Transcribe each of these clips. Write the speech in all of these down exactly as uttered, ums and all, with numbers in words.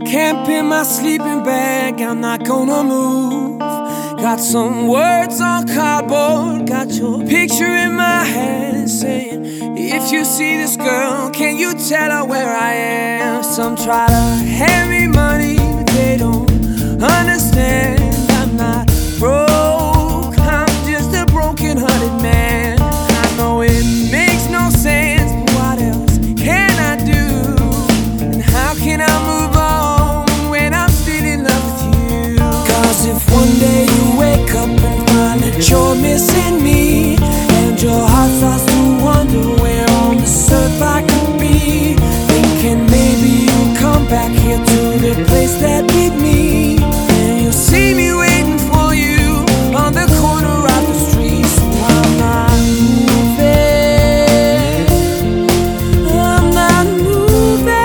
Camp in my sleeping bag, I'm not gonna move. Got some words on cardboard, got your picture in my hand, saying, if you see this girl, can you tell her where I am? Some try to hand me money, but they don't understand. I'm not broke, I'm just a broken-hearted man. I know it makes no sense, but what else can I do? And how can I move on when I'm still in love with you? Cause if one day you wake up and find that you're missing me, and your heart starts to wonder where on this earth I could be, thinking maybe you'll come back here to the place that beat me, and you'll see me waiting for you on the corner of the street. So I'm not moving, I'm not moving.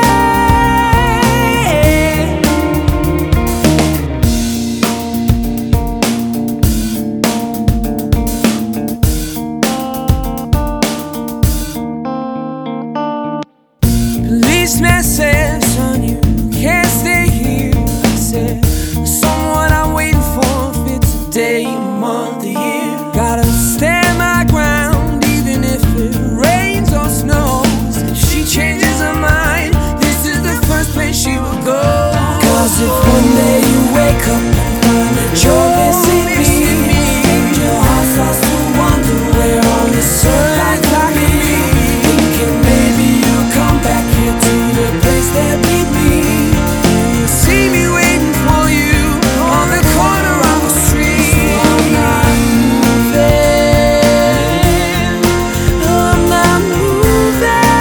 Policeman said, son, you can't stay here. I said, someone I'm waiting for, if it's a day, a month, a year. Gotta stand my ground, even if it rains or snows. If she changes her mind, this is the first place she will go. Cause if one day you wake up and find that you're missing me, and your heart starts to wonder where on this earth I could be, thinking maybe you'll come back here to the place that beat me, and you'll see me waiting for you on the corner of the street. So I'm not moving, I'm not moving,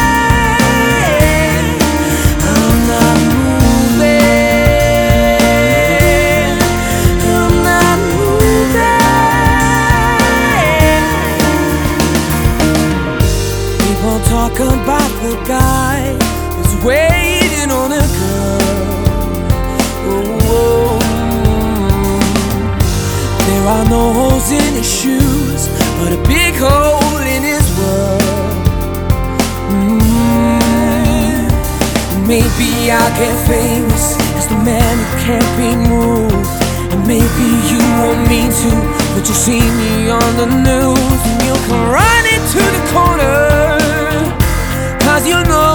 I'm not moving, I'm not moving. People talk about the guy who's waiting on a girl. Oh, there are no holes in his shoes, but a big hole in his world. Mm. Maybe I'll get famous as the man who can't be moved, and maybe you won't mean to, but you'll see me on the news, and you'll come running to the corner, cause you know